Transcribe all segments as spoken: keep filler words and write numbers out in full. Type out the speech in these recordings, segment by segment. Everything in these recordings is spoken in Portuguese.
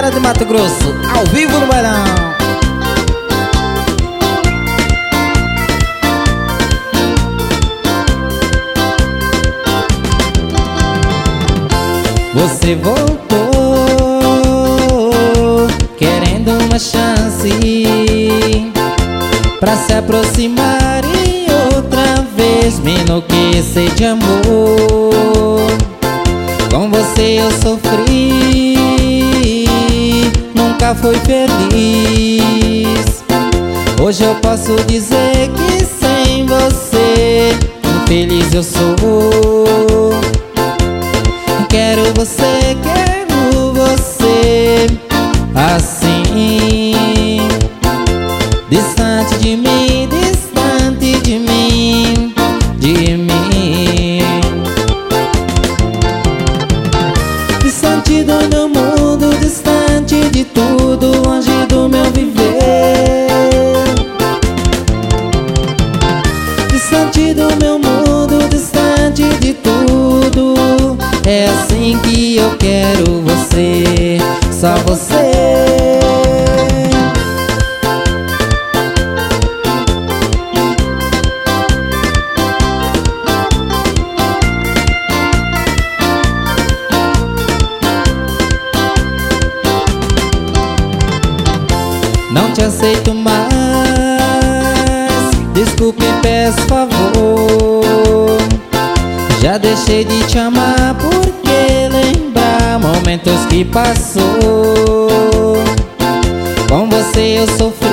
galera de Mato Grosso, ao vivo no bailão. Você voltou querendo uma chance pra se aproximar e outra vez me enlouquecer de amor. Com você eu sofri, nunca fui feliz. Hoje eu posso dizer que sem você infeliz eu sou. Quero você, quero você assim, distante de mim, distante de mim, de mim. Distante do meu mundo, distante de tudo, longe do meu viver. Distante do meu mundo, distante de tudo. É assim que eu quero você, só você. Não te aceito mais, desculpe, peço favor. Já deixei de te amar porque lembrar momentos que passou. Com você eu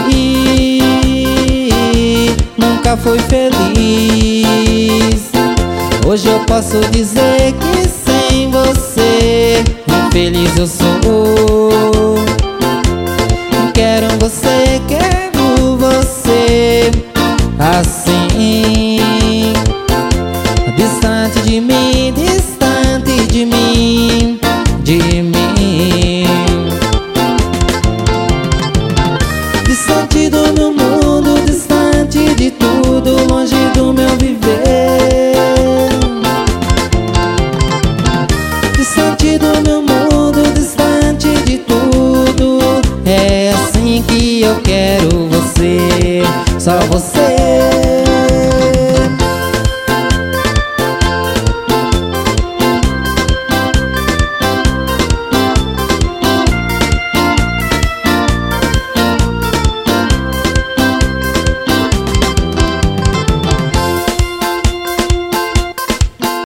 sofri, nunca fui feliz. Hoje eu posso dizer que sem você infeliz eu sou. Quero você, quero você assim, distante de mim, distante de mim.